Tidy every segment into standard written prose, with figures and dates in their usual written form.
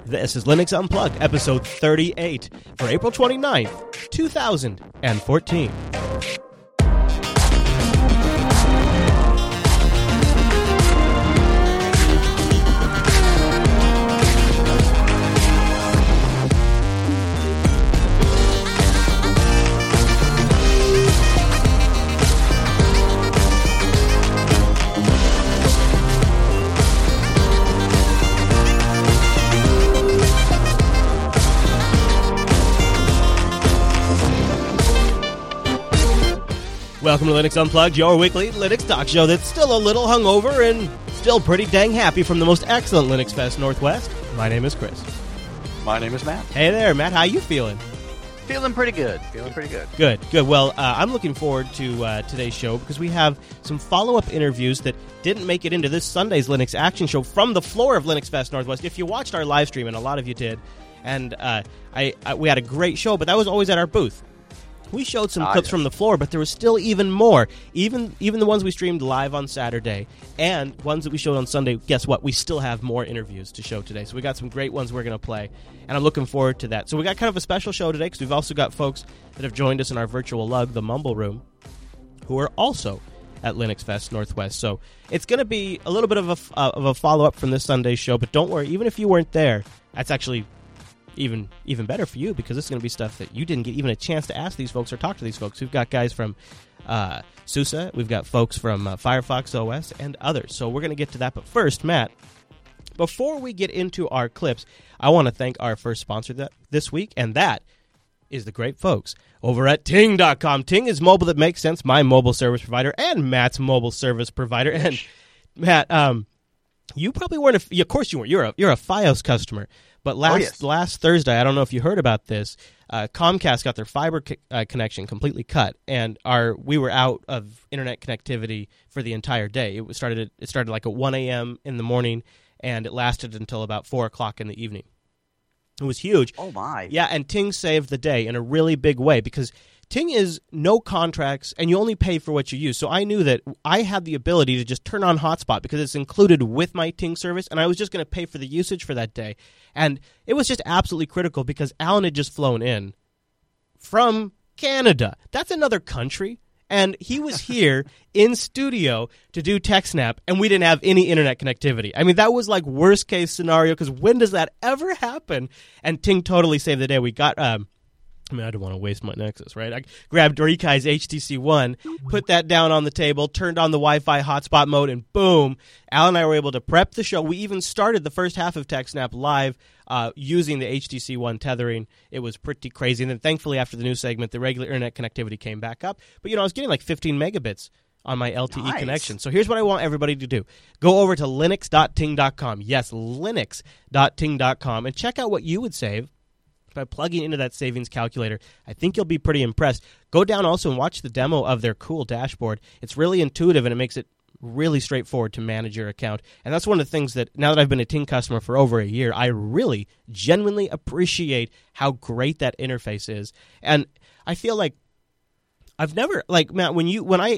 This is Linux Unplugged, episode 38 for April 29th, 2014. Welcome to Linux Unplugged, your weekly Linux talk show that's still a little hungover and still pretty dang happy from the most excellent Linux Fest Northwest. My name is Chris. My name is Matt. Hey there, Matt. How you feeling? Feeling pretty good. Good. Well, I'm looking forward to today's show because we have some follow-up interviews that didn't make it into this Sunday's Linux Action Show from the floor of Linux Fest Northwest. If you watched our live stream, and a lot of you did, and we had a great show, but that was always at our booth. We showed some clips from the floor, but there was still even more. Even the ones we streamed live on Saturday and ones that we showed on Sunday, guess what? We still have more interviews to show today. So we got some great ones we're going to play, and I'm looking forward to that. So we got kind of a special show today because we've also got folks that have joined us in our virtual lug, the Mumble Room, who are also at Linux Fest Northwest. So it's going to be a little bit of a follow-up from this Sunday's show, but don't worry, even if you weren't there, that's actually even better for you because this is going to be stuff that you didn't get even a chance to ask these folks or talk to these folks. We've got guys from SUSE, we've got folks from Firefox OS, and others. So we're going to get to that. But first, Matt, before we get into our clips, I want to thank our first sponsor this week, and that is the great folks over at Ting.com. Ting is mobile that makes sense, my mobile service provider, and Matt's mobile service provider. And Matt, you probably weren't. Of course you weren't. You're a FiOS customer. But last Thursday, I don't know if you heard about this, Comcast got their fiber connection completely cut, and we were out of internet connectivity for the entire day. It started like at 1 a.m. in the morning, and it lasted until about 4 o'clock in the evening. It was huge. Oh, my. Yeah, and Ting saved the day in a really big way because Ting is no contracts, and you only pay for what you use. So I knew that I had the ability to just turn on Hotspot because it's included with my Ting service, and I was just going to pay for the usage for that day. And it was just absolutely critical because Alan had just flown in from Canada. That's another country. And he was here in studio to do TechSnap, and we didn't have any internet connectivity. I mean, that was like worst case scenario because when does that ever happen? And Ting totally saved the day. We got... I don't want to waste my Nexus, right? I grabbed Rikai's HTC One, put that down on the table, turned on the Wi-Fi hotspot mode, and boom, Al and I were able to prep the show. We even started the first half of TechSnap live using the HTC One tethering. It was pretty crazy. And then thankfully, after the news segment, the regular internet connectivity came back up. But, I was getting like 15 megabits on my LTE connection. So here's what I want everybody to do. Go over to linux.ting.com. Yes, linux.ting.com, and check out what you would save by plugging into that savings calculator. I think you'll be pretty impressed. Go down also and watch the demo of their cool dashboard. It's really intuitive, and it makes it really straightforward to manage your account. And that's one of the things that, now that I've been a Ting customer for over a year, I really genuinely appreciate how great that interface is. And I feel like I've never, like, Matt, when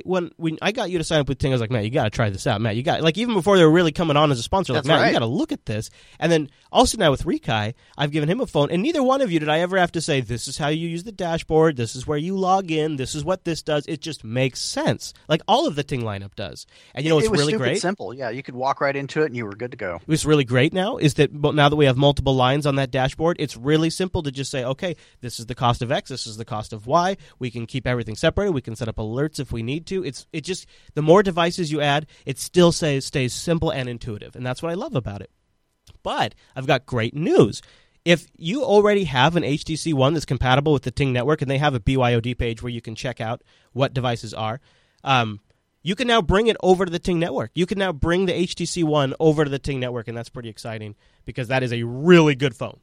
I got you to sign up with Ting, I was like, Matt, you got to try this out. Matt, you got, like, even before they were really coming on as a sponsor, like, Matt, you got to look at this. And then also now with Rikai, I've given him a phone, and neither one of you did I ever have to say, this is how you use the dashboard, this is where you log in, this is what this does. It just makes sense. Like all of the Ting lineup does. And it's really great. It was simple. Yeah, you could walk right into it, and you were good to go. What's really great now is that now that we have multiple lines on that dashboard, it's really simple to just say, okay, this is the cost of X, this is the cost of Y. We can keep everything separated. We can set up alerts if we need to. It just the more devices you add, it still stays simple and intuitive, and that's what I love about it. But I've got great news. If you already have an HTC One that's compatible with the Ting network, and they have a BYOD page where you can check out what devices are, you can now bring it over to the Ting network. You can now bring the HTC One over to the Ting network, and that's pretty exciting because that is a really good phone.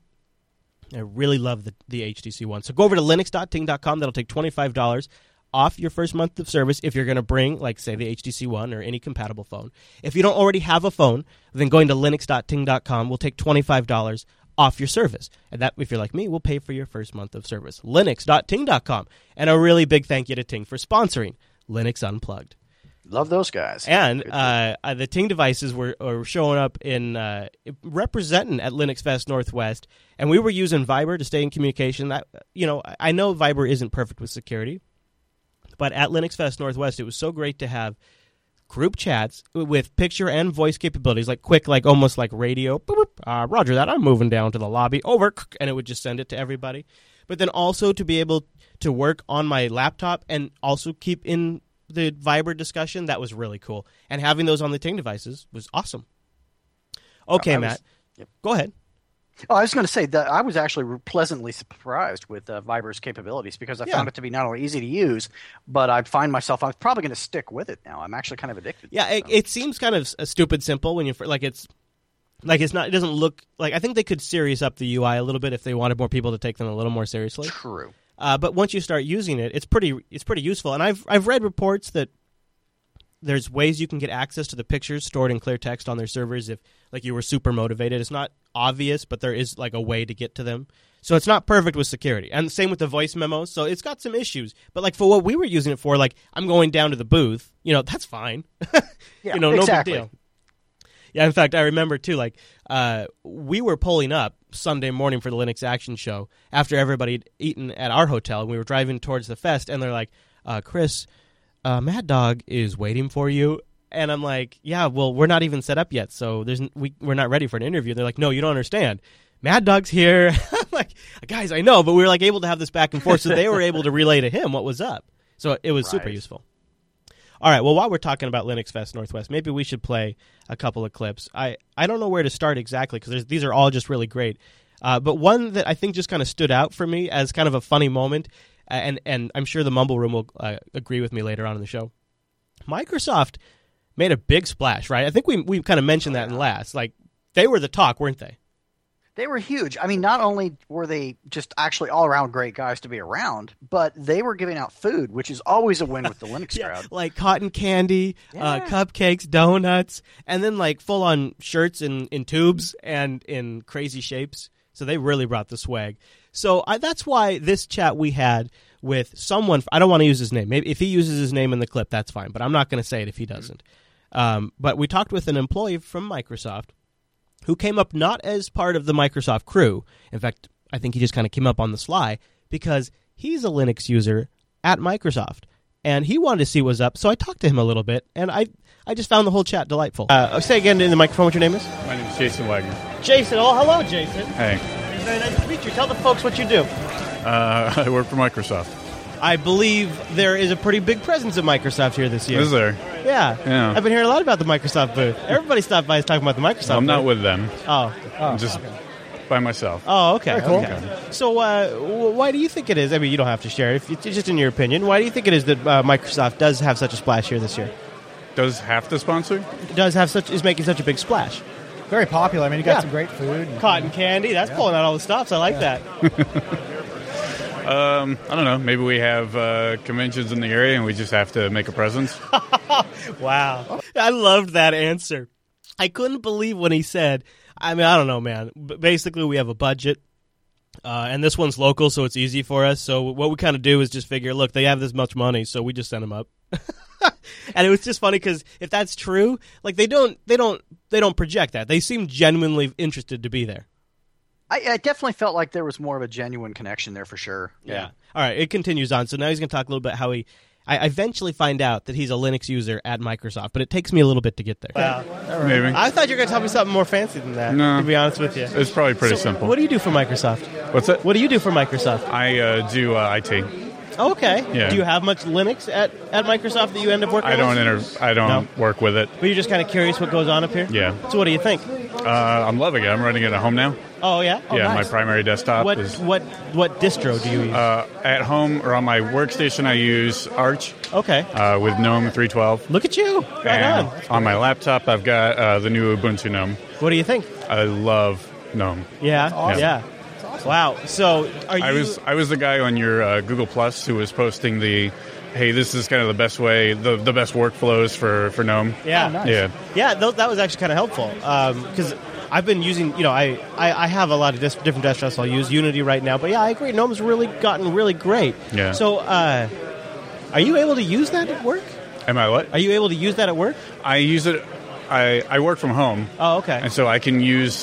I really love the HTC One. So go over to linux.ting.com. That'll take $25 off your first month of service if you're going to bring, like, say, the HTC One or any compatible phone. If you don't already have a phone, then going to linux.ting.com will take $25 off your service. And that, if you're like me, will pay for your first month of service. Linux.ting.com. And a really big thank you to Ting for sponsoring Linux Unplugged. Love those guys. And the Ting devices were showing up in representing at Linux Fest Northwest, and we were using Viber to stay in communication. That I know Viber isn't perfect with security, but at Linux Fest Northwest, it was so great to have group chats with picture and voice capabilities, like quick, like almost like radio. Boop, boop, Roger that. I'm moving down to the lobby. Over, and it would just send it to everybody. But then also to be able to work on my laptop and also keep in the Viber discussion, that was really cool. And having those on the Ting devices was awesome. Okay, Matt. Yep. Go ahead. Oh, I was going to say that I was actually pleasantly surprised with Viber's capabilities because I found it to be not only easy to use, but I find myself I'm probably going to stick with it now. I'm actually kind of addicted. Yeah, it seems kind of stupid simple when you it's not. It doesn't look like. I think they could serious up the UI a little bit if they wanted more people to take them a little more seriously. True. But once you start using it, it's pretty useful. And I've read reports that there's ways you can get access to the pictures stored in clear text on their servers if you were super motivated. It's not obvious, but there is a way to get to them. So it's not perfect with security. And the same with the voice memos. So it's got some issues. But for what we were using it for, I'm going down to the booth, that's fine. Yeah, no exactly. big deal. Yeah, in fact, I remember too, we were pulling up Sunday morning for the Linux Action Show after everybody had eaten at our hotel, and we were driving towards the fest, and they're like, Chris, Mad Dog is waiting for you. And I'm like, yeah, well, we're not even set up yet, so we're not ready for an interview. They're like, no, you don't understand. Mad Dog's here. I'm like, guys, I know, but we were able to have this back and forth, so they were able to relay to him what was up. So it was super useful. All right, well, while we're talking about Linux Fest Northwest, maybe we should play a couple of clips. I don't know where to start exactly because these are all just really great. But one that I think just kind of stood out for me as kind of a funny moment, and I'm sure the Mumble Room will agree with me later on in the show. Microsoft made a big splash, right? I think we kind of mentioned that in last. They were the talk, weren't they? They were huge. I mean, not only were they just actually all-around great guys to be around, but they were giving out food, which is always a win with the Linux crowd. Like cotton candy, cupcakes, donuts, and then full-on shirts in tubes and in crazy shapes. So they really brought the swag. So that's why this chat we had with someone, I don't want to use his name. Maybe if he uses his name in the clip, that's fine, but I'm not going to say it if he doesn't. But we talked with an employee from Microsoft who came up not as part of the Microsoft crew. In fact, I think he just kind of came up on the sly because he's a Linux user at Microsoft, and he wanted to see what was up, so I talked to him a little bit, and I just found the whole chat delightful. Say again in the microphone what your name is? My name is Jason Wagner. Jason. Oh, hello, Jason. Hey. It's very nice to meet you. Tell the folks what you do. I work for Microsoft. I believe there is a pretty big presence of Microsoft here this year. Is there? Yeah. I've been hearing a lot about the Microsoft booth. Everybody stopped by is talking about the Microsoft I'm booth. not with them. Oh. I'm just by myself. Oh, okay. Very cool. Okay. So why do you think it is? I mean, you don't have to share it. If it's just in your opinion. Why do you think it is that Microsoft does have such a splash here this year? Does have to sponsor? Is making such a big splash? Very popular. I mean, you got some great food. Cotton candy. That's pulling out all the stops. I like that. I don't know. Maybe we have conventions in the area and we just have to make a presence. Wow. I loved that answer. I couldn't believe when he said, I mean, I don't know, man. Basically, we have a budget, and this one's local, so it's easy for us. So what we kind of do is just figure, look, they have this much money, so we just send them up. And it was just funny because if that's true, they don't project that. They seem genuinely interested to be there. I definitely felt like there was more of a genuine connection there for sure. Yeah. All right, it continues on. So now he's going to talk a little bit how I eventually find out that he's a Linux user at Microsoft, but it takes me a little bit to get there. Wow. Maybe. I thought you were going to tell me something more fancy than that, No. to be honest with you. It's probably pretty simple. What do you do for Microsoft? What's that? What do you do for Microsoft? I do IT. Oh, okay. Yeah. Do you have much Linux at Microsoft that you end up working with? I don't work with it. But you're just kind of curious what goes on up here? Yeah. So what do you think? I'm loving it. I'm running it at home now. Oh, yeah? Oh, Yeah, nice. my primary desktop What is distro do you use? at home or on my workstation. I use Arch Okay. with GNOME 3.12. Look at you. Right And on. on my laptop, I've got the new Ubuntu GNOME. What do you think? I love GNOME. Yeah. awesome. Yeah. Wow. So are you... I was the guy on your Google Plus who was posting the, hey, this is kind of the best way, the best workflows for GNOME. Yeah. Oh, nice. Yeah. Yeah, that was actually kind of helpful because I've been using, I have a lot of different desktops I'll use. Unity right now, but yeah, I agree. GNOME's really gotten really great. Yeah. So are you able to use that at work? Am I what? Are you able to use that at work? I use it. I work from home. Oh, okay. And so I can use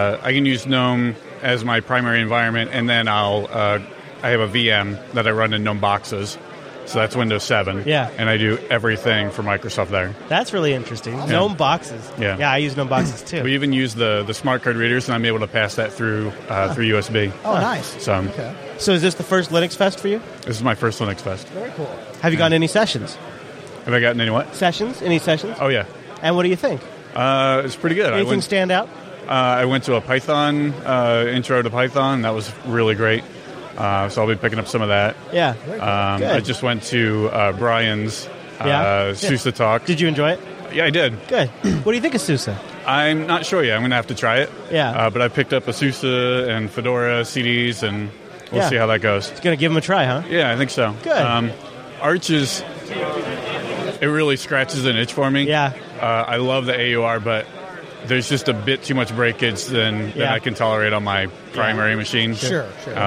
GNOME as my primary environment, and then I have a VM that I run in GNOME boxes. So that's Windows 7. Yeah. And I do everything for Microsoft there. That's really interesting. GNOME boxes. Yeah. Yeah, I use GNOME boxes too. We even use the smart card readers, and I'm able to pass that through USB. Oh, nice. So Okay. So is this the first Linux Fest for you? this is my first Linux Fest. Very cool. Have you gotten any sessions? Have I gotten any what? Sessions? Any sessions? Oh, yeah. And what do you think? It's pretty good. Anything stand out? I went to a Python intro to Python. That was really great. So I'll be picking up some of that. Yeah. Good. I just went to Brian's Yeah? SUSE talk. Did you enjoy it? Yeah, I did. Good. What do you think of SUSE? I'm not sure yet. I'm going to have to try it. Yeah. But I picked up a SUSE and Fedora CDs, and we'll Yeah. see how that goes. Gonna give them a try, huh? Yeah, I think so. Good. Arch is... It really scratches an itch for me. Yeah. I love the AUR, but there's just a bit too much breakage than Yeah. I can tolerate on my primary machine. Sure.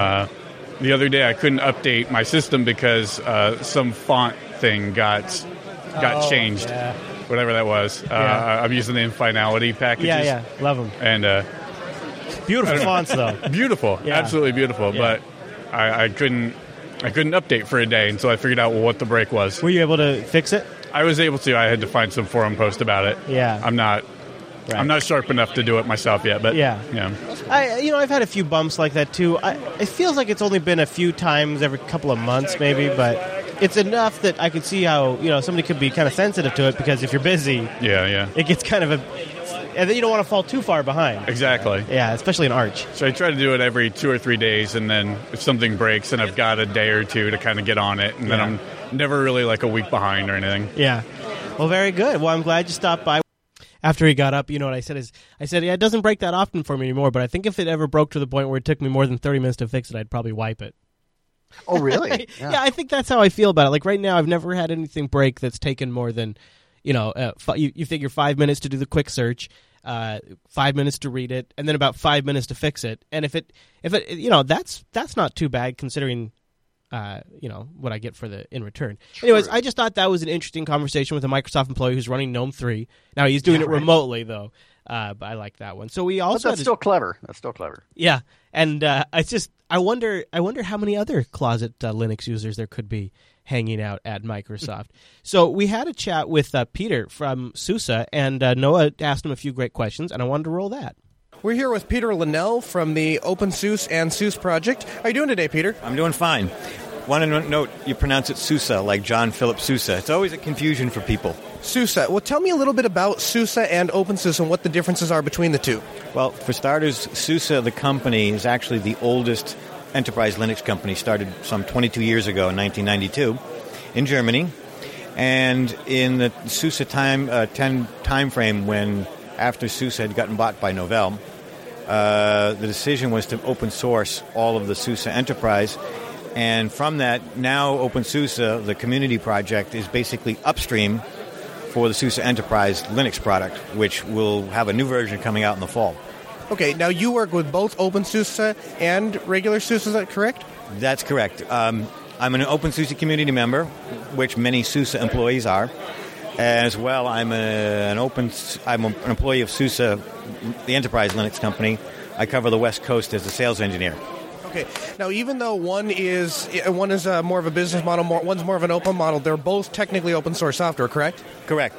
The other day, I couldn't update my system because some font thing got changed, yeah. whatever that was. Yeah. I'm using the Infinality packages. Yeah. Love them. And Beautiful fonts, though. beautiful, Yeah. absolutely beautiful. Yeah. But I couldn't update for a day until I figured out what the break was. Were you able to fix it? I was able to. I had to find some forum post about it. Yeah. I'm not sharp enough to do it myself yet, but Yeah. yeah. I've had a few bumps like that too. It feels like it's only been a few times every couple of months, maybe, but it's enough that I could see how somebody could be kind of sensitive to it, because if you're busy, Yeah. it gets kind of and then you don't want to fall too far behind. Exactly. Yeah, especially in Arch. So I try to do it every 2 or 3 days, and then if something breaks, then I've got a day or two to kind of get on it, and then Yeah. I'm never really like a week behind or anything. Yeah. Well, very good. Well, I'm glad you stopped by. After he got up, you know what I said yeah, it doesn't break that often for me anymore, but I think if it ever broke to the point where it took me more than 30 minutes to fix it, I'd probably wipe it. Oh, really? Yeah, I think that's how I feel about it. Like right now, I've never had anything break that's taken more than, you figure 5 minutes to do the quick search, 5 minutes to read it, and then about 5 minutes to fix it. And if it that's not too bad considering, what I get in return. True. Anyways, I just thought that was an interesting conversation with a Microsoft employee who's running GNOME 3. Now he's doing it remotely though, but I like that one. So we also But that's still clever. That's still clever. yeah, and I wonder how many other closet Linux users there could be hanging out at Microsoft. So we had a chat with Peter from SUSE, and Noah asked him a few great questions, and I wanted to roll that. We're here with Peter Linnell from the OpenSUSE and SUSE project. How are you doing today, Peter? I'm doing fine. Want to note, you pronounce it SUSE, like John Philip Sousa. It's always a confusion for people. SUSE. Well, tell me a little bit about SUSE and OpenSUSE and what the differences are between the two. Well, for starters, SUSE, the company, is actually the oldest enterprise Linux company, started some 22 years ago in 1992 in Germany. And in the SUSE time frame, when after SUSE had gotten bought by Novell, the decision was to open source all of the SUSE enterprise. And from that, now OpenSUSE, the community project, is basically upstream for the SUSE Enterprise Linux product, which will have a new version coming out in the fall. Okay, now you work with both OpenSUSE and regular SUSE, is that correct? That's correct. I'm an OpenSUSE community member, which many SUSE employees are. As well, I'm an employee of SUSE, the enterprise Linux company. I cover the West Coast as a sales engineer. Okay. Now, even though one is more of a business model, one's more of an open model, they're both technically open source software, correct? Correct.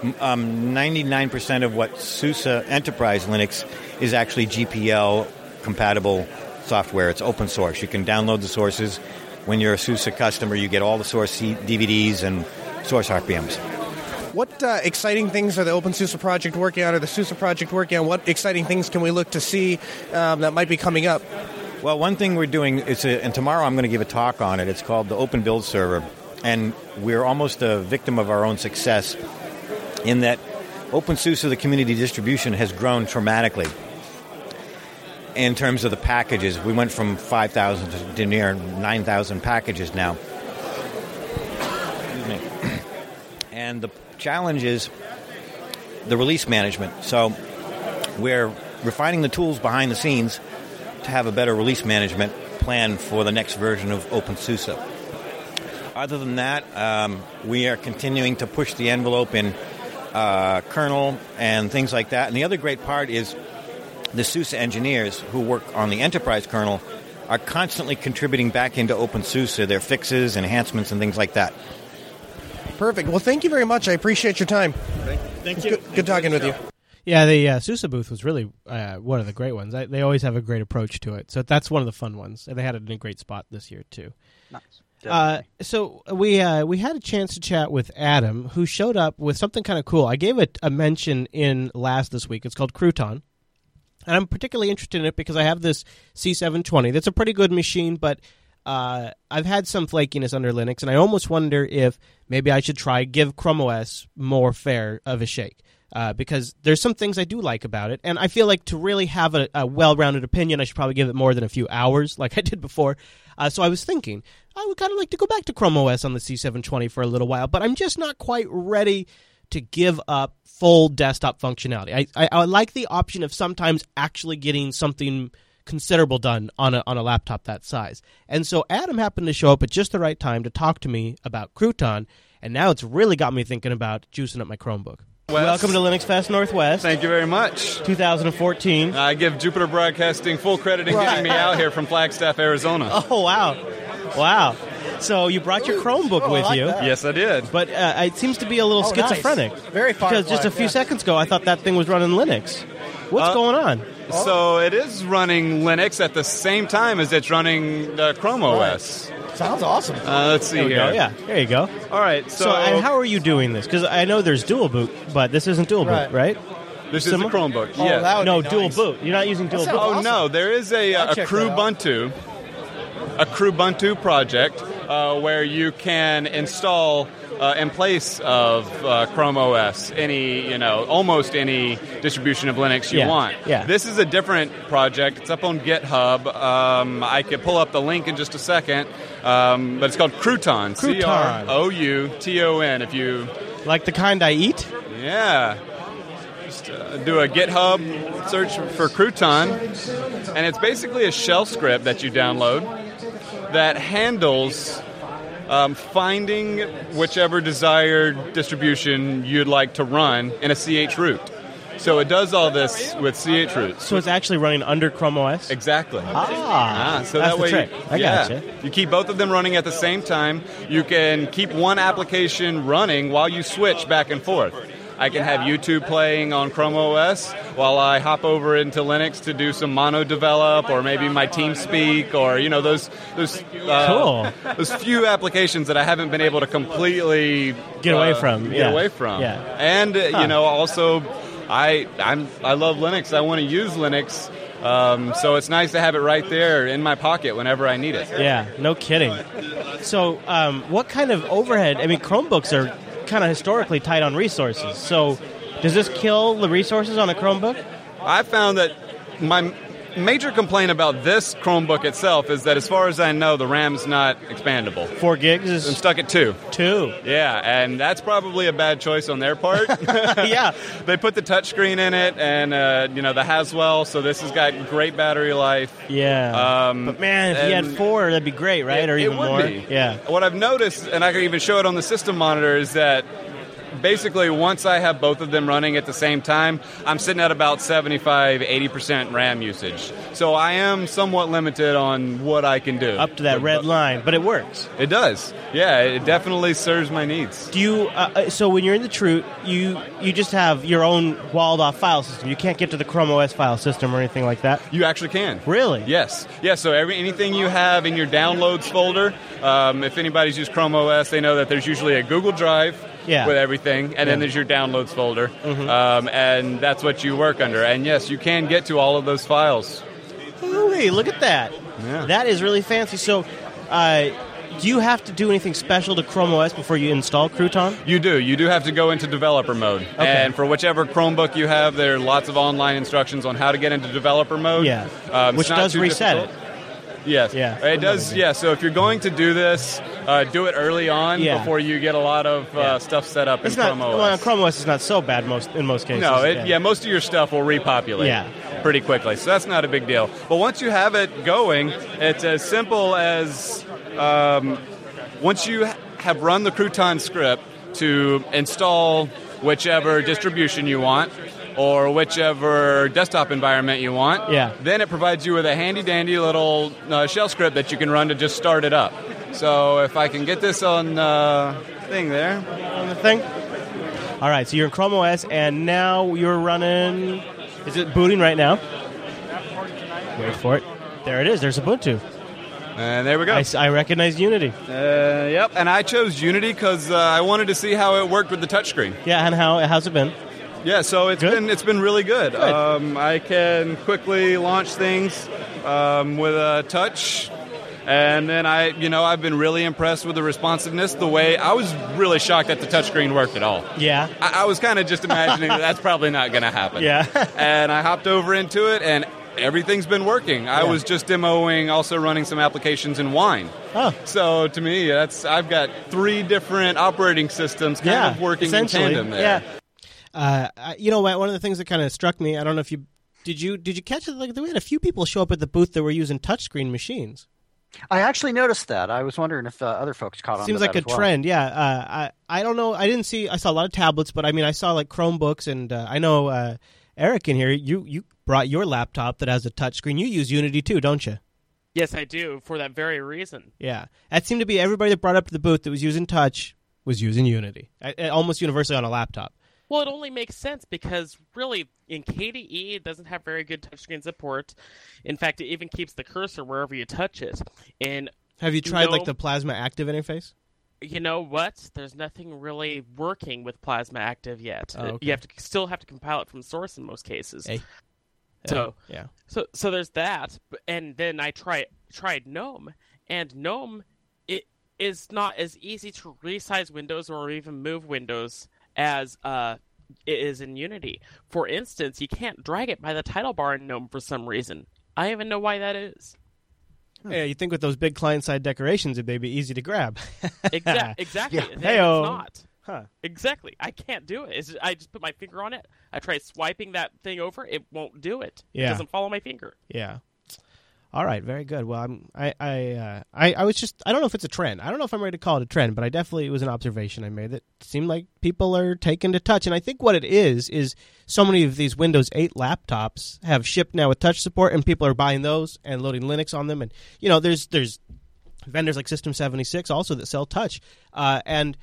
99% of what SUSE Enterprise Linux is actually GPL compatible software. It's open source. You can download the sources. When you're a SUSE customer, you get all the source DVDs and source RPMs. What exciting things are the OpenSUSE project working on, or the SUSE project working on? What exciting things can we look to see that might be coming up? Well, one thing we're doing, and tomorrow I'm going to give a talk on it. It's called the Open Build Server, and we're almost a victim of our own success in that OpenSUSE, the community distribution, has grown dramatically in terms of the packages. We went from 5,000 to near 9,000 packages now. Excuse me. And the challenge is the release management. So we're refining the tools behind the scenes to have a better release management plan for the next version of OpenSUSE. Other than that, we are continuing to push the envelope in kernel and things like that. And the other great part is the SUSE engineers who work on the enterprise kernel are constantly contributing back into OpenSUSE their fixes, enhancements, and things like that. Perfect. Well, thank you very much. I appreciate your time. Thank you. Good talking with you. Yeah, the SUSE booth was really one of the great ones. They always have a great approach to it. So that's one of the fun ones. And they had it in a great spot this year, too. Nice. So we had a chance to chat with Adam, who showed up with something kind of cool. I gave it a mention in last this week. It's called Crouton. And I'm particularly interested in it because I have this C720 that's a pretty good machine, but I've had some flakiness under Linux, and I almost wonder if maybe I should give Chrome OS more fair of a shake. Because there's some things I do like about it, and I feel like to really have a well-rounded opinion, I should probably give it more than a few hours, like I did before. So I was thinking, I would kind of like to go back to Chrome OS on the C720 for a little while, but I'm just not quite ready to give up full desktop functionality. I like the option of sometimes actually getting something considerable done on a laptop that size. And so Adam happened to show up at just the right time to talk to me about Crouton, and now it's really got me thinking about juicing up my Chromebook. Welcome to Linux Fest Northwest. Thank you very much. 2014. I give Jupiter Broadcasting full credit in getting me out here from Flagstaff, Arizona. Oh, wow. Wow. So you brought your Chromebook with you. That. Yes, I did. But it seems to be a little schizophrenic. Nice. Very far. Because just a few seconds ago, I thought that thing was running Linux. What's going on? So it is running Linux at the same time as it's running Chrome OS. Sounds awesome. Let's see here. Yeah, there you go. All right. So and how are you doing this? Because I know there's dual boot, but this isn't dual boot, right? This is the Chromebook. Oh, Yes. that would No, be dual nice. boot. You're not using dual boot. Oh awesome. no, there is a Crubuntu project where you can install in place of Chrome OS almost any distribution of Linux you want. Yeah. This is a different project. It's up on GitHub. I could pull up the link in just a second, but it's called Crouton. Crouton. If you Like the kind I eat? yeah. Just do a GitHub search for Crouton, and it's basically a shell script that you download that handles finding whichever desired distribution you'd like to run in a CH root. So it does all this with CH roots. So it's actually running under Chrome OS? Exactly. So That's that the way, trick. I gotcha. You keep both of them running at the same time. You can keep one application running while you switch back and forth. I can have YouTube playing on Chrome OS while I hop over into Linux to do some mono develop, or maybe my TeamSpeak, or those Cool. those few applications that I haven't been able to completely Get away from. Get away from. Yeah. And also, I love Linux. I want to use Linux. So it's nice to have it right there in my pocket whenever I need it. Yeah, no kidding. So what kind of overhead? I mean, Chromebooks are kind of historically tight on resources. So does this kill the resources on a Chromebook? I found that my major complaint about this Chromebook itself is that, as far as I know, the RAM's not expandable. 4 gigs is... I'm stuck at 2. 2. Yeah, and that's probably a bad choice on their part. Yeah. They put the touchscreen in it, and the Haswell, so this has got great battery life. Yeah. But man, if you had 4, that'd be great, right? Or even would more. Be. Yeah. What I've noticed, and I can even show it on the system monitor, is that basically once I have both of them running at the same time, I'm sitting at about 75-80% RAM usage. So I am somewhat limited on what I can do. Up to that red line, but it works. It does. Yeah, it definitely serves my needs. Do you? So when you're in the Troot, you just have your own walled-off file system. You can't get to the Chrome OS file system or anything like that? You actually can. Really? Yes. Yeah, so anything you have in your downloads folder, if anybody's used Chrome OS, they know that there's usually a Google Drive with everything, and then there's your downloads folder, and that's what you work under. And yes, you can get to all of those files. Hey, look at that. Yeah. That is really fancy. So, do you have to do anything special to Chrome OS before you install Crouton? You do. You do have to go into developer mode. Okay. And for whichever Chromebook you have, there are lots of online instructions on how to get into developer mode. Yeah. it's Which not does too reset difficult. it. Yes. Yeah. It does. Yeah. So if you're going to do this, do it early on before you get a lot of stuff set up in Chrome OS. Well, Chrome OS is not so bad in most cases. No, most of your stuff will repopulate pretty quickly, so that's not a big deal. But once you have it going, it's as simple as once you have run the Crouton script to install whichever distribution you want or whichever desktop environment you want. Yeah. Then it provides you with a handy-dandy little shell script that you can run to just start it up. So if I can get this on thing there. On the thing? All right, so you're in Chrome OS, and now you're running... Is it booting right now? Wait for it. There it is. There's Ubuntu. And there we go. I recognize Unity. Yep, and I chose Unity because I wanted to see how it worked with the touchscreen. Yeah, and how's it been? Yeah, so it's been really good. Good. I can quickly launch things with a touch, and then I've been really impressed with the responsiveness. The way I was really shocked that the touchscreen worked at all. Yeah, I was kind of just imagining that's probably not going to happen. Yeah, and I hopped over into it, and everything's been working. I was just demoing, also running some applications in Wine. Oh. So to me, I've got 3 different operating systems kind of working in tandem there. Yeah. One of the things that kind of struck me, I don't know if you did you catch it? Like, we had a few people show up at the booth that were using touchscreen machines. I actually noticed that. I was wondering if other folks caught on. Seems to like that a trend. Yeah. I don't know. I saw a lot of tablets, but I mean, I saw like Chromebooks, and I know Eric in here. You brought your laptop that has a touchscreen. You use Unity too, don't you? Yes, I do, for that very reason. Yeah. That seemed to be everybody that brought up to the booth that was using touch was using Unity, almost universally on a laptop. Well, it only makes sense because, really, in KDE, it doesn't have very good touchscreen support. In fact, it even keeps the cursor wherever you touch it. And have you tried like the Plasma Active interface? You know what? There's nothing really working with Plasma Active yet. Oh, okay. You still have to compile it from source in most cases. Hey. So yeah. So there's that, and then I tried GNOME, and GNOME it is not as easy to resize windows or even move windows as it is in Unity. For instance, you can't drag it by the title bar in GNOME for some reason. I don't even know why that is. Yeah, you think with those big client-side decorations, it'd be easy to grab. Exactly. Yeah. It's not. Huh. Exactly. I can't do it. I just put my finger on it. I try swiping that thing over. It won't do it. Yeah. It doesn't follow my finger. Yeah. All right. Very good. Well, I was just, I don't know if it's a trend. I don't know if I'm ready to call it a trend, but it was an observation I made that seemed like people are taking to touch. And I think what it is so many of these Windows 8 laptops have shipped now with touch support, and people are buying those and loading Linux on them. And, there's vendors like System76 also that sell touch. And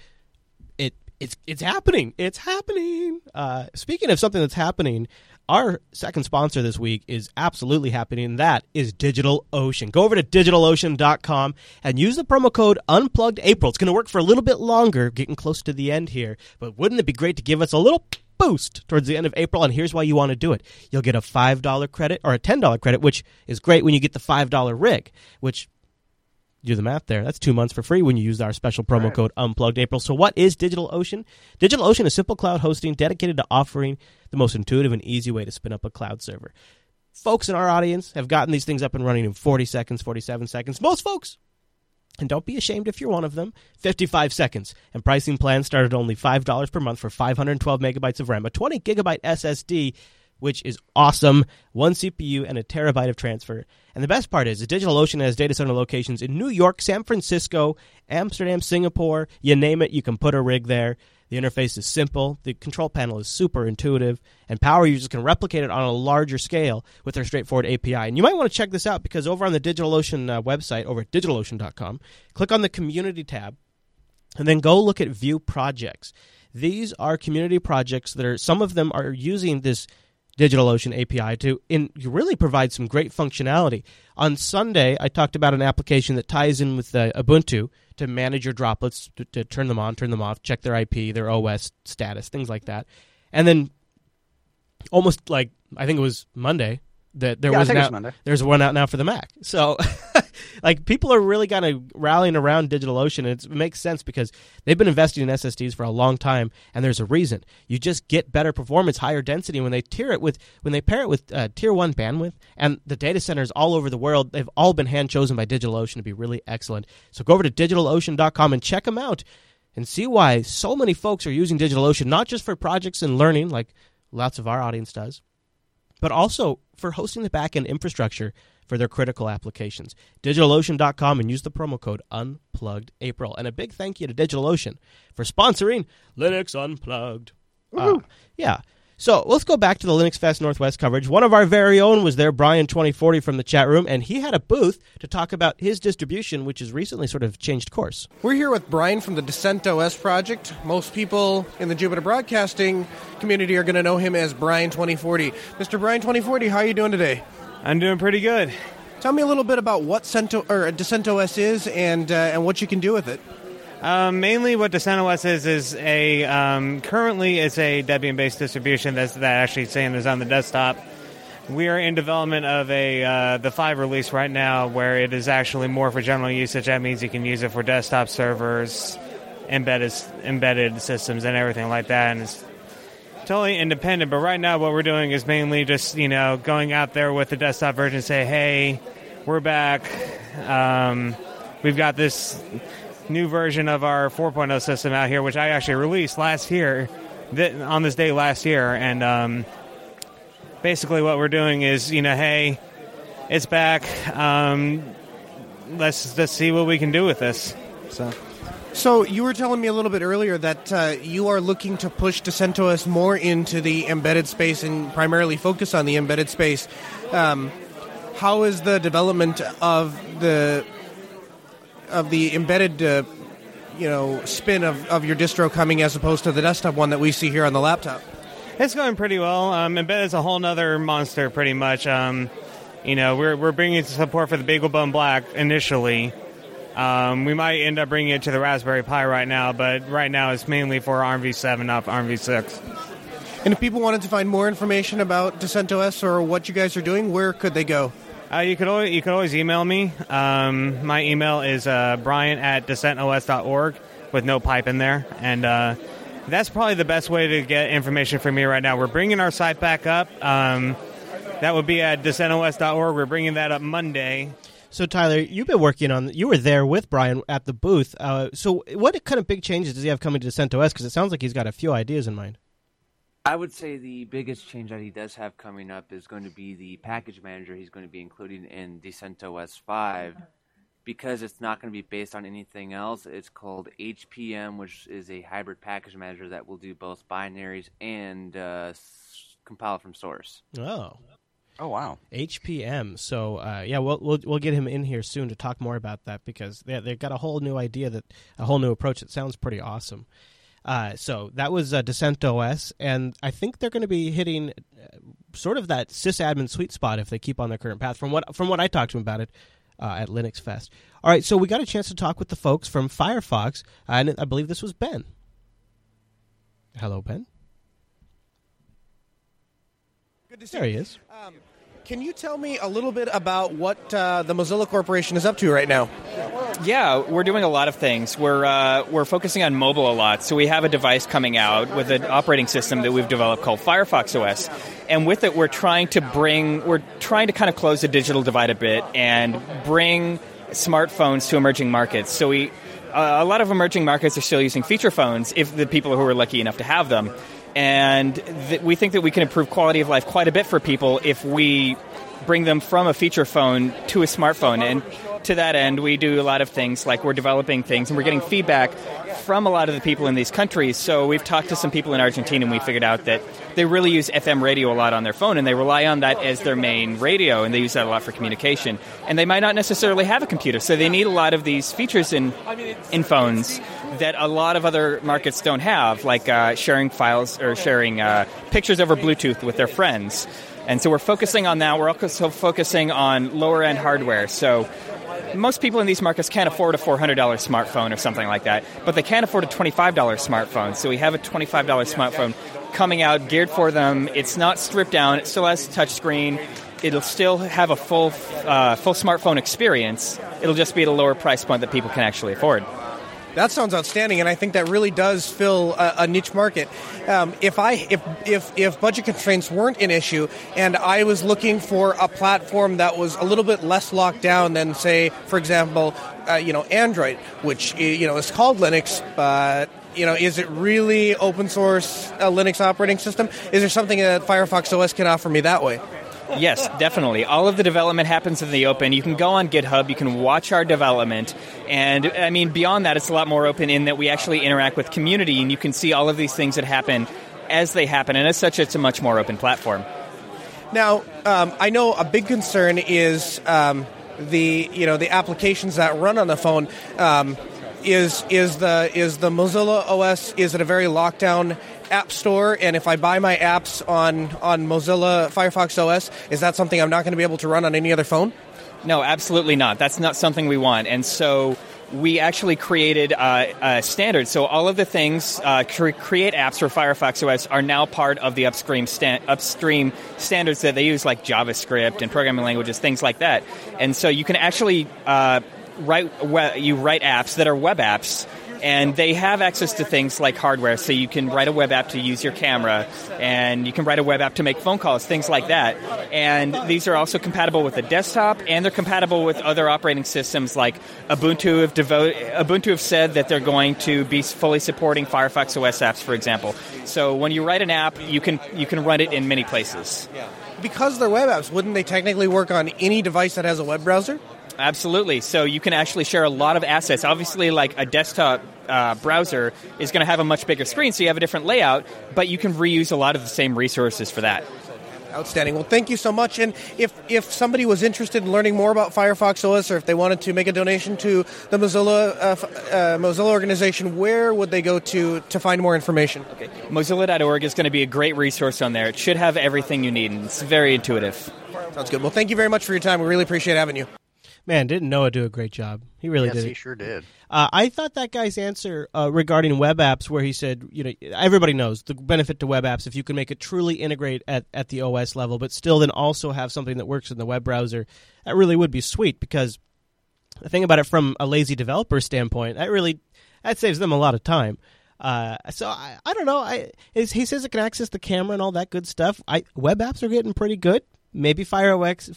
it's happening. It's happening. Speaking of something that's happening, our second sponsor this week is absolutely happening, and that is DigitalOcean. Go over to DigitalOcean.com and use the promo code UnpluggedApril. It's going to work for a little bit longer, getting close to the end here, but wouldn't it be great to give us a little boost towards the end of April? And here's why you want to do it. You'll get a $5 credit or a $10 credit, which is great when you get the $5 rig, which... do the math there. That's 2 months for free when you use our special promo code UnpluggedApril. So what is DigitalOcean? DigitalOcean is simple cloud hosting dedicated to offering the most intuitive and easy way to spin up a cloud server. Folks in our audience have gotten these things up and running in 40 seconds, 47 seconds. Most folks, and don't be ashamed if you're one of them, 55 seconds. And pricing plans start at only $5 per month for 512 megabytes of RAM, a 20 gigabyte SSD, which is awesome, 1 CPU and a terabyte of transfer. And the best part is that DigitalOcean has data center locations in New York, San Francisco, Amsterdam, Singapore. You name it, you can put a rig there. The interface is simple. The control panel is super intuitive. And power users can replicate it on a larger scale with their straightforward API. And you might want to check this out because over on the DigitalOcean website, over at DigitalOcean.com, click on the Community tab, and then go look at View Projects. These are community projects that some of them are using this DigitalOcean API to really provide some great functionality. On Sunday, I talked about an application that ties in with Ubuntu to manage your droplets, to turn them on, turn them off, check their IP, their OS status, things like that. And then almost like, I think it was Monday, that there's one out now for the Mac. So like people are really kind of rallying around DigitalOcean, and it makes sense because they've been investing in SSDs for a long time, and there's a reason. You just get better performance, higher density when they pair it with tier 1 bandwidth, and the data centers all over the world, they've all been hand chosen by DigitalOcean to be really excellent. So go over to DigitalOcean.com and check them out and see why so many folks are using DigitalOcean, not just for projects and learning like lots of our audience does, but also for hosting the back-end infrastructure for their critical applications. DigitalOcean.com and use the promo code UnpluggedApril. And a big thank you to DigitalOcean for sponsoring Linux Unplugged. Yeah. So let's go back to the Linux Fest Northwest coverage. One of our very own was there, Brian2040 from the chat room, and he had a booth to talk about his distribution, which has recently sort of changed course. We're here with Brian from the Descent OS project. Most people in the Jupiter Broadcasting community are going to know him as Brian2040. Mr. Brian2040, how are you doing today? I'm doing pretty good. Tell me a little bit about what Descent OS is and what you can do with it. Mainly what Descent OS is currently it's a Debian-based distribution that actually saying is on the desktop. We are in development of the 5 release right now, where it is actually more for general usage. That means you can use it for desktop servers, embedded systems, and everything like that. And it's totally independent. But right now, what we're doing is mainly just going out there with the desktop version and say, hey, we're back. We've got this new version of our 4.0 system out here, which I actually released last year, on this day last year, and basically what we're doing is, hey, it's back, let's see what we can do with this. So you were telling me a little bit earlier that you are looking to push Descent OS more into the embedded space and primarily focus on the embedded space. How is the development of the embedded, spin of your distro coming as opposed to the desktop one that we see here on the laptop? It's going pretty well. Embedded is a whole nother monster, pretty much. We're bringing support for the BeagleBone Black initially. We might end up bringing it to the Raspberry Pi right now, but right now it's mainly for ARMv7, not ARMv6. And if people wanted to find more information about Descent OS or what you guys are doing, where could they go? You could always email me. My email is brian@descentos.org with no pipe in there. And that's probably the best way to get information from me right now. We're bringing our site back up. That would be at descentos.org. We're bringing that up Monday. So, Tyler, you were there with Brian at the booth. So what kind of big changes does he have coming to Descent OS? Because it sounds like he's got a few ideas in mind. I would say the biggest change that he does have coming up is going to be the package manager he's going to be including in Descent OS 5. Because it's not going to be based on anything else, it's called HPM, which is a hybrid package manager that will do both binaries and compile from source. Oh, wow. HPM. So, we'll get him in here soon to talk more about that, because they've got a whole new idea, a whole new approach that sounds pretty awesome. So that was Descent OS, and I think they're going to be hitting sort of that sysadmin sweet spot if they keep on their current path. From what I talked to them about it at Linux Fest. All right, so we got a chance to talk with the folks from Firefox, and I believe this was Ben. Hello, Ben. Good to see there he is. Can you tell me a little bit about what the Mozilla Corporation is up to right now? Yeah, we're doing a lot of things. We're focusing on mobile a lot. So we have a device coming out with an operating system that we've developed called Firefox OS. And with it, we're trying to kind of close the digital divide a bit and bring smartphones to emerging markets. So a lot of emerging markets are still using feature phones, if the people who are lucky enough to have them. And we think that we can improve quality of life quite a bit for people if we bring them from a feature phone to a smartphone. And to that end, we do a lot of things, like we're developing things, and we're getting feedback from a lot of the people in these countries. So we've talked to some people in Argentina, and we figured out that they really use FM radio a lot on their phone, and they rely on that as their main radio, and they use that a lot for communication. And they might not necessarily have a computer, so they need a lot of these features in phones that a lot of other markets don't have, like sharing files or sharing pictures over Bluetooth with their friends. And so we're focusing on that. We're also focusing on lower-end hardware. So most people in these markets can't afford a $400 smartphone or something like that, but they can afford a $25 smartphone. So we have a $25 smartphone coming out, geared for them. It's not stripped down. It still has a touch screen. It'll still have a full smartphone experience. It'll just be at a lower price point that people can actually afford. That sounds outstanding, and I think that really does fill a niche market. If budget constraints weren't an issue, and I was looking for a platform that was a little bit less locked down than, say, for example, Android, which is called Linux, but is it really open source Linux operating system? Is there something that Firefox OS can offer me that way? Yes, definitely. All of the development happens in the open. You can go on GitHub, you can watch our development, and I mean, beyond that, it's a lot more open in that we actually interact with community, and you can see all of these things that happen as they happen, and as such, it's a much more open platform. Now, I know a big concern is the applications that run on the phone. Is the Mozilla OS, is it a very locked down app store, and if I buy my apps on Mozilla Firefox OS, is that something I'm not going to be able to run on any other phone? No, absolutely not. That's not something we want. And so we actually created a standard. So all of the things create apps for Firefox OS are now part of the upstream standards that they use, like JavaScript and programming languages, things like that. And so you can actually write apps that are web apps, and they have access to things like hardware. So you can write a web app to use your camera, and you can write a web app to make phone calls, things like that. And these are also compatible with the desktop, and they're compatible with other operating systems like Ubuntu. Ubuntu have said that they're going to be fully supporting Firefox OS apps, for example. So when you write an app, you can run it in many places. Yeah. Because they're web apps, wouldn't they technically work on any device that has a web browser? Absolutely. So you can actually share a lot of assets. Obviously, like a desktop browser is going to have a much bigger screen, so you have a different layout, but you can reuse a lot of the same resources for that. Outstanding. Well, thank you so much. And if somebody was interested in learning more about Firefox OS, or if they wanted to make a donation to the Mozilla organization, where would they go to find more information? Okay. Mozilla.org is going to be a great resource on there. It should have everything you need, and it's very intuitive. Sounds good. Well, thank you very much for your time. We really appreciate having you. Man, didn't Noah do a great job? He really did. Yes, he sure did. I thought that guy's answer regarding web apps, where he said, everybody knows the benefit to web apps if you can make it truly integrate at the OS level, but still then also have something that works in the web browser. That really would be sweet, because the thing about it from a lazy developer standpoint, that saves them a lot of time. So I don't know. He says it can access the camera and all that good stuff. Web apps are getting pretty good. Maybe Firefox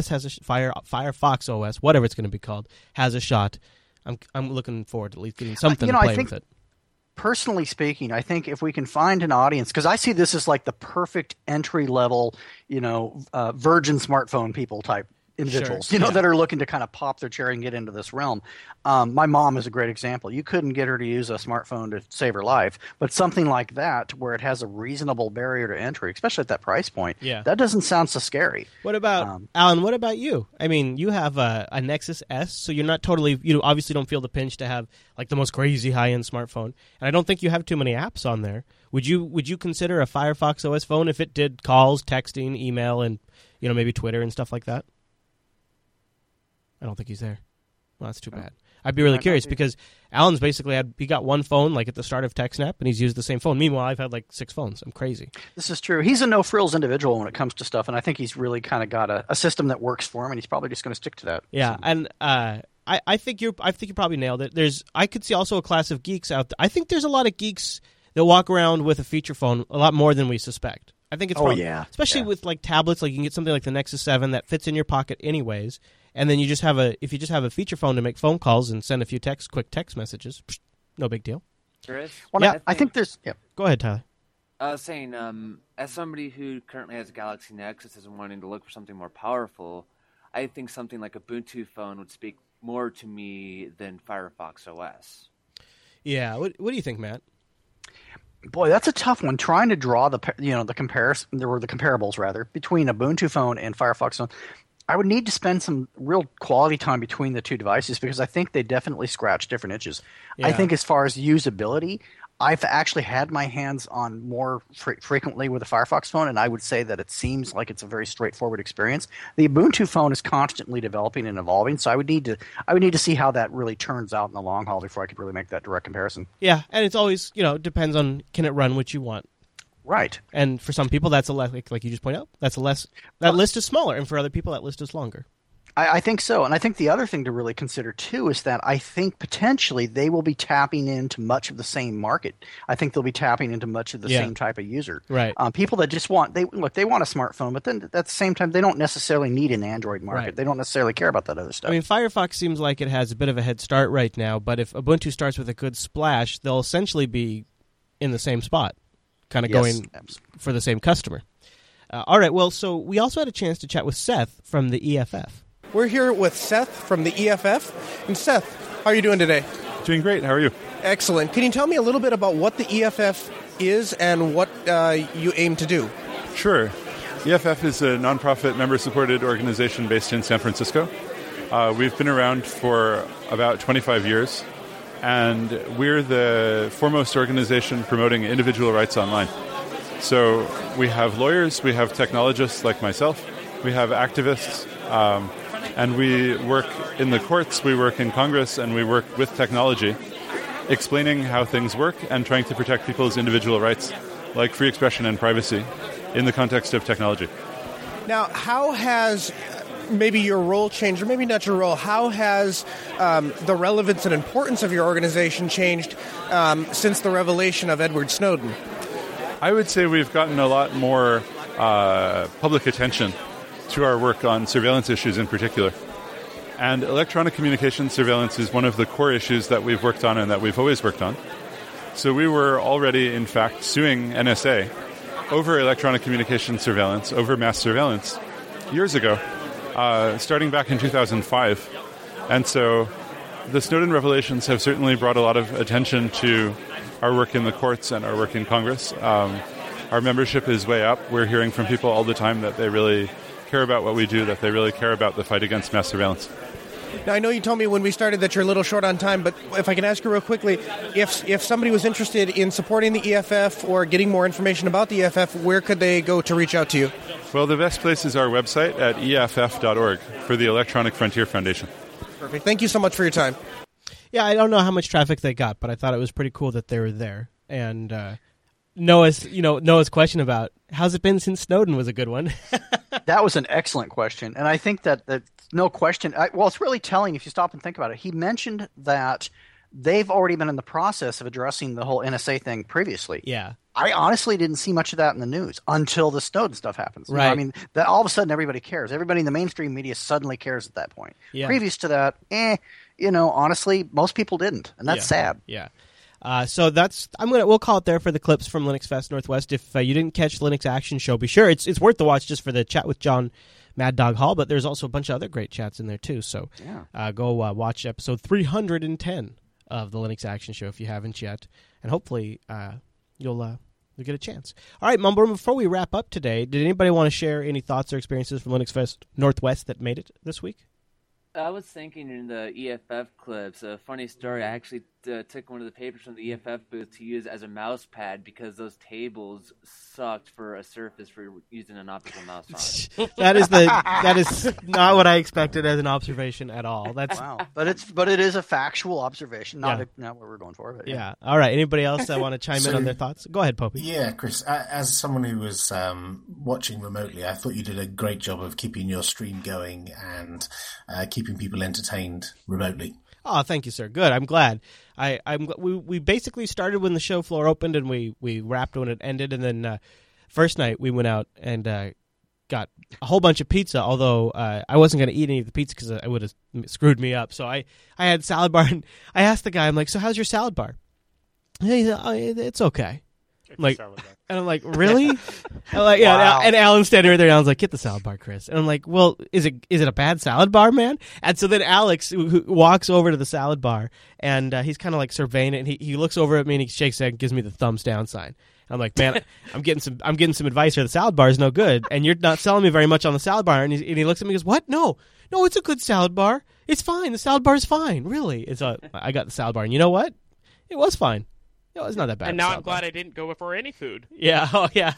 OS, whatever it's going to be called, has a shot. I'm looking forward to at least getting something to play with it. Personally speaking, I think if we can find an audience, because I see this as like the perfect entry level, virgin smartphone people type individuals, that are looking to kind of pop their cherry and get into this realm. My mom is a great example. You couldn't get her to use a smartphone to save her life, but something like that where it has a reasonable barrier to entry, especially at that price point, that doesn't sound so scary. What about, Alan, what about you? I mean, you have a Nexus S, so you're not totally, you obviously don't feel the pinch to have like the most crazy high-end smartphone, and I don't think you have too many apps on there. Would you consider a Firefox OS phone if it did calls, texting, email, and maybe Twitter and stuff like that? I don't think he's there. Well, that's too bad. I'd be really curious, because Alan's basically he got one phone like at the start of TechSnap, and he's used the same phone. Meanwhile, I've had like 6 phones. I'm crazy. This is true. He's a no-frills individual when it comes to stuff, and I think he's really kind of got a system that works for him, and he's probably just going to stick to that. Yeah, and I think you probably nailed it. I could see also a class of geeks out there. I think there's a lot of geeks that walk around with a feature phone a lot more than we suspect. I think it's especially with like tablets, like you can get something like the Nexus 7 that fits in your pocket anyways. And then if you just have a feature phone to make phone calls and send a few quick text messages, no big deal. Chris? Well, I think there's... Yeah. Go ahead, Tyler. I was saying, as somebody who currently has a Galaxy Nexus and wanting to look for something more powerful, I think something like a Ubuntu phone would speak more to me than Firefox OS. Yeah. What do you think, Matt? Boy, that's a tough one. Trying to draw the comparison, the comparables rather, between Ubuntu phone and Firefox phone. I would need to spend some real quality time between the two devices, because I think they definitely scratch different itches. Yeah. I think as far as usability, I've actually had my hands on more frequently with a Firefox phone, and I would say that it seems like it's a very straightforward experience. The Ubuntu phone is constantly developing and evolving, so I would need to see how that really turns out in the long haul before I could really make that direct comparison. Yeah, and it's always depends on, can it run what you want. Right. And for some people, that's like you just point out, that list is smaller, and for other people, that list is longer. I think so. And I think the other thing to really consider, too, is that I think potentially they will be tapping into much of the same market. I think they'll be tapping into much of the same type of user. Right. People that just want – they want a smartphone, but then at the same time, they don't necessarily need an Android market. Right. They don't necessarily care about that other stuff. I mean, Firefox seems like it has a bit of a head start right now, but if Ubuntu starts with a good splash, they'll essentially be in the same spot, kind of going for the same customer. All right, well, so we also had a chance to chat with Seth from the EFF. We're here with Seth from the EFF. And Seth, how are you doing today? Doing great. How are you? Excellent. Can you tell me a little bit about what the EFF is and what you aim to do? Sure. EFF is a nonprofit member-supported organization based in San Francisco. We've been around for about 25 years, and we're the foremost organization promoting individual rights online. So we have lawyers, we have technologists like myself, we have activists, and we work in the courts, we work in Congress, and we work with technology, explaining how things work and trying to protect people's individual rights, like free expression and privacy, in the context of technology. Now, how has maybe your role changed, or maybe not your role, how has the relevance and importance of your organization changed since the revelation of Edward Snowden? I would say we've gotten a lot more public attention to our work on surveillance issues in particular. And electronic communication surveillance is one of the core issues that we've worked on and that we've always worked on. So we were already, in fact, suing NSA over electronic communication surveillance, over mass surveillance, years ago, starting back in 2005. And so the Snowden revelations have certainly brought a lot of attention to our work in the courts and our work in Congress. Our membership is way up. We're hearing from people all the time that they really care about what we do, that they really care about the fight against mass surveillance. Now, I know you told me when we started that you're a little short on time, but if I can ask you real quickly, if somebody was interested in supporting the EFF or getting more information about the EFF, where could they go to reach out to you? Well, the best place is our website at EFF.org for the Electronic Frontier Foundation. Perfect. Thank you so much for your time. Yeah, I don't know how much traffic they got, but I thought it was pretty cool that they were there. And Noah's question about how's it been since Snowden was a good one. That was an excellent question, and I think that no question. It's really telling if you stop and think about it. He mentioned that they've already been in the process of addressing the whole NSA thing previously. Yeah. I honestly didn't see much of that in the news until the Snowden stuff happens. Right. I mean, that all of a sudden everybody cares. Everybody in the mainstream media suddenly cares at that point. Yeah. Previous to that, honestly, most people didn't, and that's sad. Yeah. So we'll call it there for the clips from Linux Fest Northwest. If you didn't catch Linux Action Show, be sure it's worth the watch just for the chat with John Mad Dog Hall, but there's also a bunch of other great chats in there too. So go watch episode 310 of the Linux Action Show if you haven't yet, and hopefully you'll get a chance. All right, Mumbo, before we wrap up today, did anybody want to share any thoughts or experiences from Linux Fest Northwest that made it this week? I was thinking in the EFF clips, a funny story. I actually took one of the papers from the EFF booth to use as a mouse pad because those tables sucked for a surface for using an optical mouse on. That is not what I expected as an observation at all. That's wow, but it is a factual observation, not what we're going for. But yeah. All right. Anybody else that want to chime in on their thoughts? Go ahead, Popey. Yeah, Chris. As someone who was watching remotely, I thought you did a great job of keeping your stream going and keeping people entertained remotely. Oh, thank you, sir. Good. I'm glad. We basically started when the show floor opened, and we wrapped when it ended. And then first night we went out and got a whole bunch of pizza. Although I wasn't going to eat any of the pizza because it would have screwed me up. So I had salad bar, and I asked the guy, I'm like, "So how's your salad bar?" And he said, "Oh, it's okay." And I'm like, really? I'm like, yeah. Wow. And Alan's standing right there, and Alan's like, "Get the salad bar, Chris." And I'm like, "Well, is it a bad salad bar, man?" And so then Alex who walks over to the salad bar, and he's kind of like surveying it, and he looks over at me and he shakes his head and gives me the thumbs down sign. And I'm like, "Man, I'm getting some advice here. The salad bar is no good, and you're not selling me very much on the salad bar." And he looks at me and goes, "What? No, it's a good salad bar. It's fine. The salad bar is fine, really." I got the salad bar, and you know what? It was fine. No, it's not that bad. And now I'm glad I didn't go for any food. Yeah. Oh, yeah.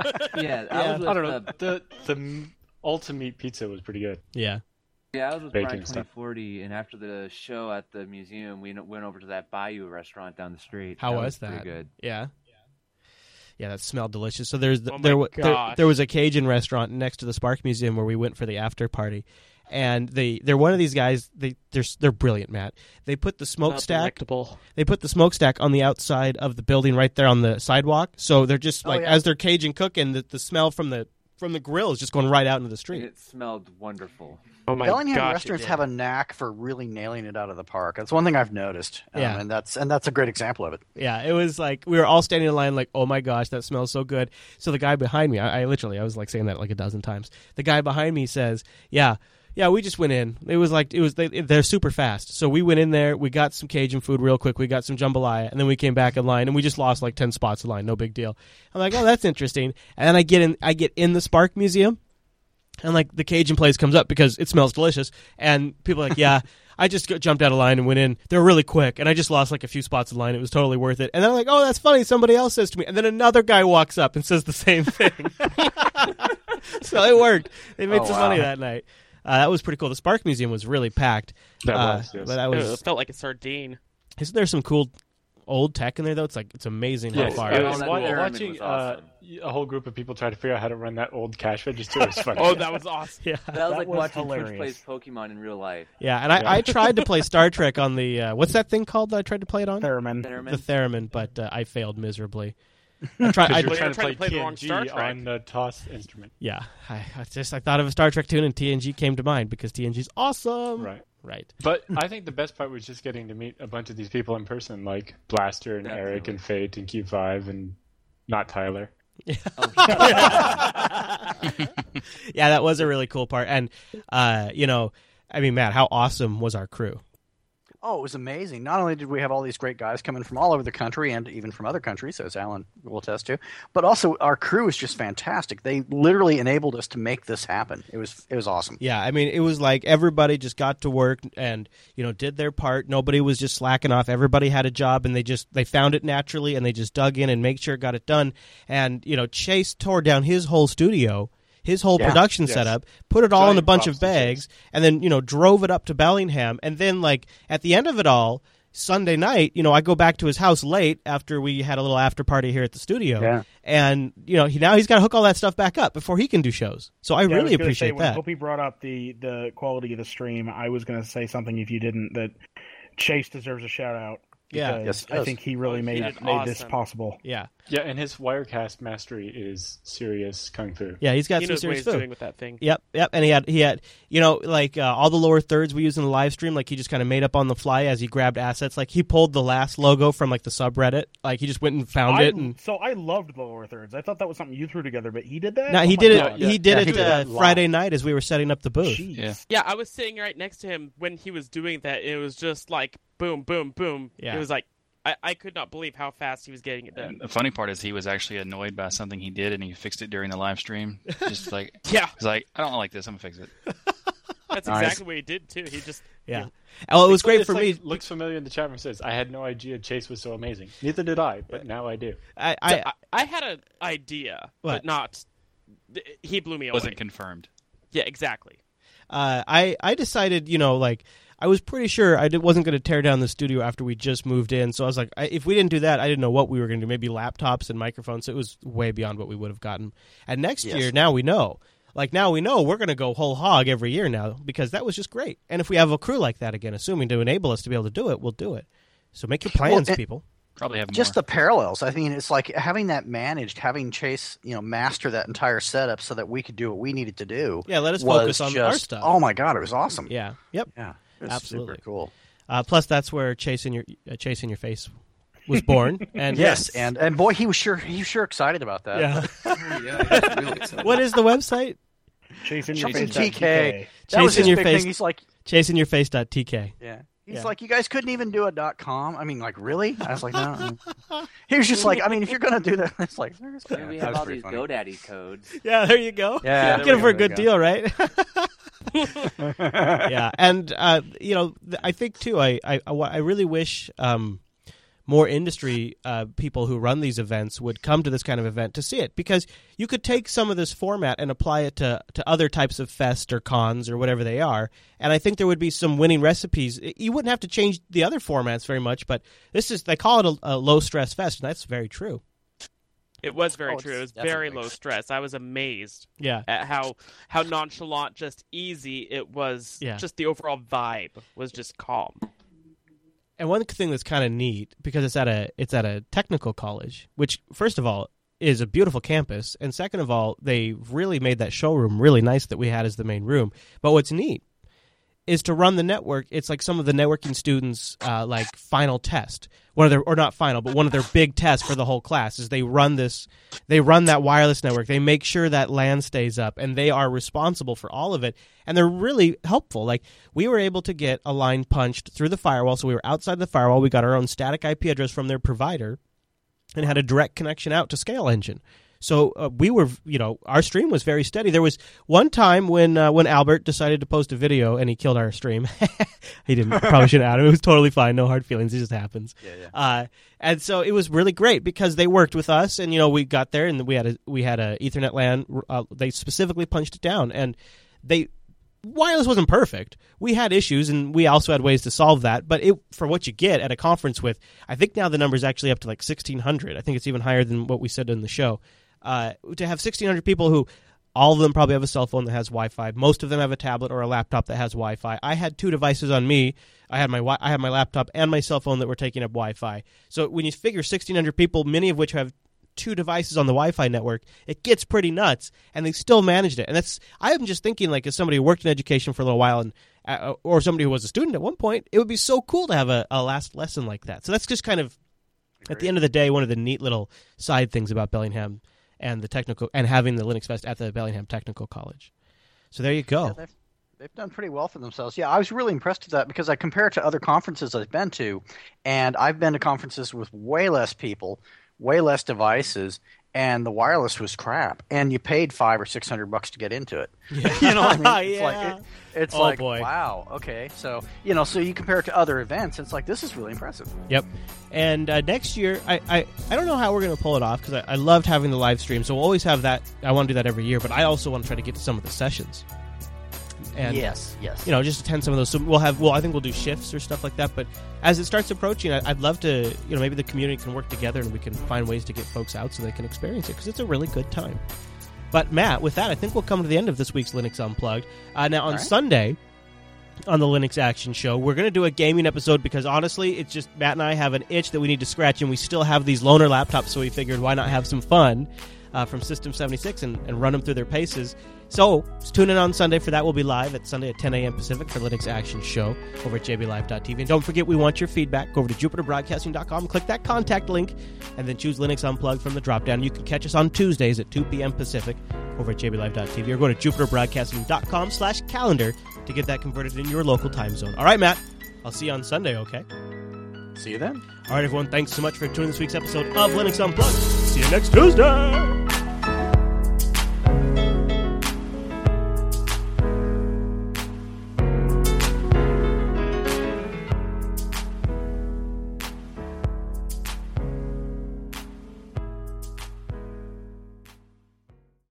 I don't know. The ultimate pizza was pretty good. Yeah. Yeah, I was with Brian 2040, and after the show at the museum, we went over to that Bayou restaurant down the street. How was that? Pretty good. Yeah. Yeah, that smelled delicious. So there was a Cajun restaurant next to the Spark Museum where we went for the after party. And they're one of these guys. They're brilliant, Matt. They put the smokestack. They put the smokestack on the outside of the building, right there on the sidewalk. So they're just as they're Cajun cooking, the smell from the from the grill is just going right out into the street. It smelled wonderful. Oh my Bellingham gosh, restaurants have a knack for really nailing it out of the park. That's one thing I've noticed. Yeah. And that's a great example of it. Yeah, it was like we were all standing in line like, oh my gosh, that smells so good. So the guy behind me, I was like saying that like a dozen times. The guy behind me says, yeah, we just went in. They're super fast. So we went in there, we got some Cajun food real quick, we got some jambalaya, and then we came back in line, and we just lost like 10 spots in line, no big deal. I'm like, oh, that's interesting. And then I get in the Spark Museum, and like the Cajun place comes up because it smells delicious, and people are like, yeah, I just jumped out of line and went in. They're really quick, and I just lost like a few spots in line. It was totally worth it. And then I'm like, oh, that's funny. Somebody else says to me, and then another guy walks up and says the same thing. So it worked. They made some money that night. That was pretty cool. The Spark Museum was really packed. That was, yes. But It felt like a sardine. Isn't there some cool old tech in there though? It's amazing how far. Watching a whole group of people try to figure out how to run that old cash register was fun. Oh, that was awesome. Yeah, that was like watching hilarious. Twitch plays Pokemon in real life. Yeah, and I tried to play Star Trek on the what's that thing called that I tried to play it on? Theremin. The Theremin, but I failed miserably. I tried to play the wrong Star TNG Trek. on the TOS instrument. Yeah, I thought of a Star Trek tune and TNG came to mind because TNG's awesome. Right. But I think the best part was just getting to meet a bunch of these people in person, like Blaster and Eric and Fate and Q5 and not Tyler. Yeah. Yeah, that was a really cool part. And, Matt, how awesome was our crew? Oh, it was amazing. Not only did we have all these great guys coming from all over the country and even from other countries, as Alan will attest to, but also our crew was just fantastic. They literally enabled us to make this happen. It was awesome. Yeah, I mean, it was like everybody just got to work and, did their part. Nobody was just slacking off. Everybody had a job, and they found it naturally, and they just dug in and made sure it got it done. And, Chase tore down his whole studio, his whole production setup, put it all in a bunch of bags, and then, drove it up to Bellingham. And then, like, at the end of it all, Sunday night, I go back to his house late after we had a little after party here at the studio. Yeah. And, now he's got to hook all that stuff back up before he can do shows. So I really appreciate that. When Opie brought up the quality of the stream, I was going to say something, if you didn't, that Chase deserves a shout-out. Yeah, yes, I think he really made this possible. Yeah, and his Wirecast mastery is serious kung fu. Yeah, he's got he some knows serious what he's food. doing with that thing. Yep, and he had all the lower thirds we used in the live stream. Like he just kind of made up on the fly as he grabbed assets. Like he pulled the last logo from like the subreddit. Like he just went and found it. And so I loved the lower thirds. I thought that was something you threw together, but he did that. No, he did it. He did it Friday night as we were setting up the booth. Yeah, I was sitting right next to him when he was doing that. It was just like boom, boom, boom. Yeah. It was like. I could not believe how fast he was getting it done. And the funny part is he was actually annoyed by something he did, and he fixed it during the live stream. Just like, yeah, he's like, I don't like this. I'm gonna fix it. That's exactly what he did too. He just Oh, it was great for me. Looks familiar in the chat room. Says, I had no idea Chase was so amazing. Neither did I, but now I do. I had an idea, but not. He blew me away. Wasn't confirmed. Yeah, exactly. I decided, I was pretty sure I wasn't going to tear down the studio after we just moved in. So I was like, if we didn't do that, I didn't know what we were going to do. Maybe laptops and microphones. So it was way beyond what we would have gotten. And next year, now we know. Like, now we know we're going to go whole hog every year now because that was just great. And if we have a crew like that again, assuming to enable us to be able to do it, we'll do it. So make your plans, people. Probably have just more. The parallels. I mean, it's like having that managed, having Chase, master that entire setup so that we could do what we needed to do. Yeah, let us focus on our stuff. Oh my God, it was awesome. Yeah. Yep. Yeah. It was absolutely super cool. Plus, that's where Chase in your face was born. And yes, and boy, he was sure excited about that. Yeah. Really excited. What is the website? TK. That was his big thing. He's like chasingyourface.tk. Yeah. He's like, you guys couldn't even do a .com. I mean, like, really? I was like, no. He was just like, I mean, if you're gonna do that, it's like, yeah, we have all these GoDaddy codes. Yeah, there you go. Yeah, get them for a good deal, right? Yeah, and I think too. I really wish more industry people who run these events would come to this kind of event to see it, because you could take some of this format and apply it to other types of fest or cons or whatever they are, and I think there would be some winning recipes. You wouldn't have to change the other formats very much, but they call it a low stress fest, and that's very true. It was very true. It was very low stress. I was amazed at how nonchalant, just easy it was. Yeah. Just the overall vibe was just calm. And one thing that's kind of neat, because it's at a technical college, which, first of all, is a beautiful campus, and second of all, they really made that showroom really nice that we had as the main room. But what's neat is to run the network. It's like some of the networking students' like final test, one of their, or not final, but one of their big tests for the whole class is they run that wireless network. They make sure that LAN stays up, and they are responsible for all of it. And they're really helpful. Like, we were able to get a line punched through the firewall, so we were outside the firewall. We got our own static IP address from their provider, and had a direct connection out to Scale Engine. So we were, our stream was very steady. There was one time when Albert decided to post a video and he killed our stream. He didn't. Probably shouldn't add him. It was totally fine. No hard feelings. It just happens. Yeah. And so it was really great because they worked with us, and we got there and we had a Ethernet LAN. They specifically punched it down, and wireless wasn't perfect. We had issues, and we also had ways to solve that. But for what you get at a conference with, I think now the number is actually up to like 1,600. I think it's even higher than what we said in the show. To have 1,600 people who, all of them probably have a cell phone that has Wi-Fi. Most of them have a tablet or a laptop that has Wi-Fi. I had 2 devices on me. I had my laptop and my cell phone that were taking up Wi-Fi. So when you figure 1,600 people, many of which have 2 devices on the Wi-Fi network, it gets pretty nuts, and they still managed it. And I am just thinking, like, as somebody who worked in education for a little while, and or somebody who was a student at one point, it would be so cool to have a last lesson like that. So that's just kind of, at the end of the day, one of the neat little side things about Bellingham and the technical, and having the Linux Fest at the Bellingham Technical College. So there you go. Yeah, they've done pretty well for themselves. Yeah, I was really impressed with that because I compare it to other conferences I've been to, and I've been to conferences with way less people, way less devices, and the wireless was crap. And you paid $500 or $600 to get into it. Yeah. You know what I mean? It's like, boy. Wow, okay. So, so you compare it to other events, it's like, this is really impressive. Yep. And next year, I don't know how we're going to pull it off, because I loved having the live stream, so we'll always have that. I want to do that every year, but I also want to try to get to some of the sessions. And, yes. Just attend some of those. So I think we'll do shifts or stuff like that. But as it starts approaching, I'd love to, maybe the community can work together and we can find ways to get folks out so they can experience it, because it's a really good time. But Matt, with that, I think we'll come to the end of this week's Linux Unplugged. Now on Sunday, on the Linux Action Show, we're going to do a gaming episode because honestly, it's just Matt and I have an itch that we need to scratch, and we still have these loaner laptops, so we figured why not have some fun from System 76 and run them through their paces. So tune in on Sunday for that. We'll be live at Sunday at 10 a.m. Pacific for Linux Action Show over at jblive.tv. And don't forget, we want your feedback. Go over to jupiterbroadcasting.com, click that contact link, and then choose Linux Unplugged from the drop-down. You can catch us on Tuesdays at 2 p.m. Pacific over at jblive.tv, or go to jupiterbroadcasting.com/calendar to get that converted in your local time zone. All right, Matt, I'll see you on Sunday, okay? See you then. All right, everyone, thanks so much for tuning this week's episode of Linux Unplugged. See you next Tuesday!